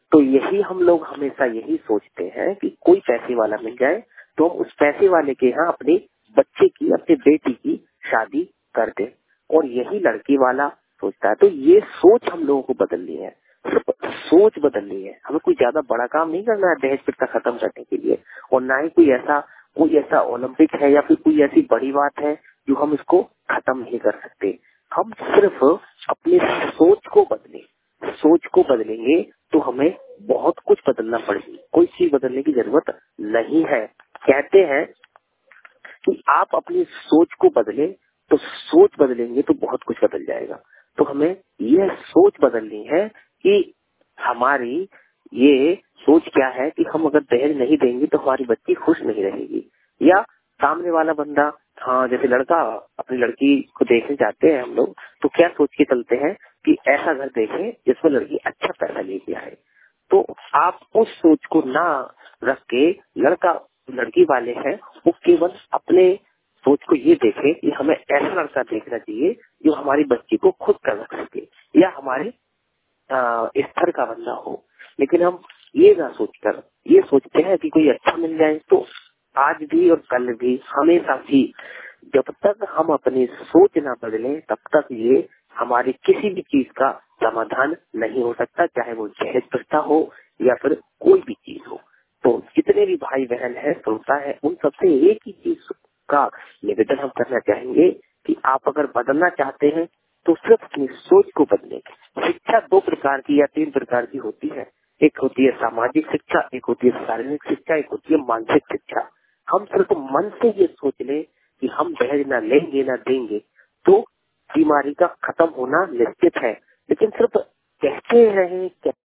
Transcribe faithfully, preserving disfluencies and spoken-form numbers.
तो यही हम लोग हमेशा यही सोचते हैं कि कोई पैसे वाला मिल जाए तो हम उस पैसे वाले के यहाँ अपने बच्चे की, अपने बेटी की शादी कर दें, और यही लड़की वाला सोचता है। तो ये सोच हम लोगों को बदलनी है, सिर्फ सोच बदलनी है। हमें कोई ज्यादा बड़ा काम नहीं करना है दहेज प्रथा खत्म करने के लिए, और ना ही कोई ऐसा कोई ऐसा ओलंपिक है या फिर कोई ऐसी बड़ी बात है जो हम इसको खत्म नहीं कर सकते। हम सिर्फ अपनी सोच को बदलें, सोच को बदलेंगे तो हमें बहुत कुछ बदलना पड़ेगी, कोई चीज बदलने की जरूरत नहीं है। कहते हैं कि आप अपनी सोच को बदलें, तो सोच बदलेंगे तो बहुत कुछ बदल जाएगा। तो हमें यह सोच बदलनी है कि हमारी ये सोच क्या है कि हम अगर दहेज नहीं देंगे तो हमारी बच्ची खुश नहीं रहेगी, या सामने वाला बंदा, हाँ जैसे लड़का अपनी लड़की को देखने जाते हैं हम लोग, तो क्या सोच के चलते हैं कि ऐसा घर देखें जिसमें लड़की अच्छा पैसा लेके आए। तो आप उस सोच को ना रख के, लड़का लड़की वाले हैं वो केवल अपने सोच को ये देखें कि हमें ऐसा लड़का देखना चाहिए जो हमारी बच्ची को खुद कर रख सके या हमारे अ, स्तर का बंदा हो। लेकिन हम ये ना सोचकर ये सोचते हैं कि कोई अच्छा मिल जाए। तो आज भी और कल भी हमेशा भी जब तक हम अपनी सोच ना बदलें तब तक ये हमारी किसी भी चीज का समाधान नहीं हो सकता, चाहे वो दहेज प्रथा हो या फिर कोई भी चीज हो। तो जितने भी भाई बहन है, श्रोता है, उन सबसे एक ही चीज का निवेदन हम करना चाहेंगे कि आप अगर बदलना चाहते हैं तो सिर्फ अपनी सोच को बदलें। शिक्षा दो प्रकार की या तीन प्रकार की होती है, एक होती है सामाजिक शिक्षा, एक होती है शारीरिक शिक्षा, एक होती है मानसिक शिक्षा। हम सिर्फ मन से ये सोच लें कि हम दहेज ना लेंगे ना देंगे तो बीमारी का खत्म होना निश्चित है। लेकिन सिर्फ कहते रहे